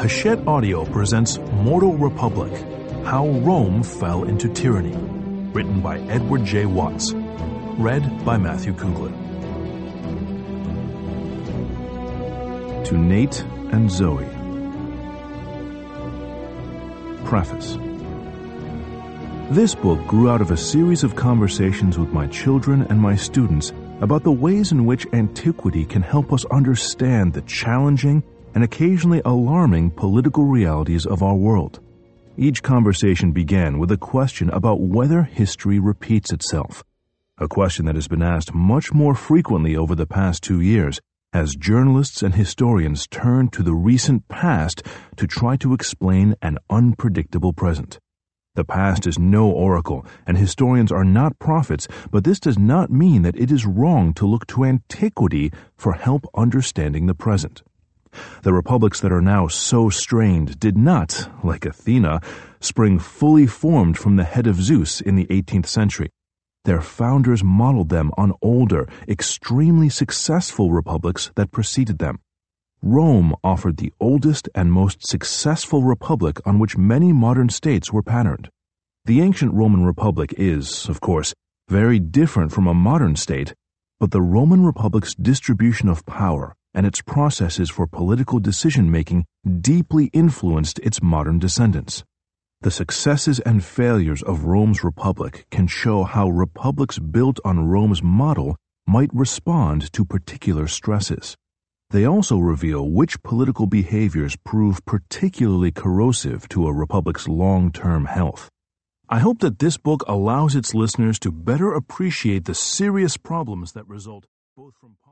Hachette Audio presents Mortal Republic, How Rome Fell into Tyranny, written by Edward J. Watts, read by Matthew Kugler. To Nate and Zoe. Preface. This book grew out of a series of conversations with my children and my students about the ways in which antiquity can help us understand the challenging and occasionally alarming political realities of our world. Each conversation began with a question about whether history repeats itself, a question that has been asked much more frequently over the past 2 years as journalists and historians turn to the recent past to try to explain an unpredictable present. The past is no oracle, and historians are not prophets, but this does not mean that it is wrong to look to antiquity for help understanding the present. The republics that are now so strained did not, like Athena, spring fully formed from the head of Zeus in the 18th century. Their founders modeled them on older, extremely successful republics that preceded them. Rome offered the oldest and most successful republic on which many modern states were patterned. The ancient Roman Republic is, of course, very different from a modern state, but the Roman Republic's distribution of power and its processes for political decision-making deeply influenced its modern descendants. The successes and failures of Rome's republic can show how republics built on Rome's model might respond to particular stresses. They also reveal which political behaviors prove particularly corrosive to a republic's long-term health. I hope that this book allows its listeners to better appreciate the serious problems that result both from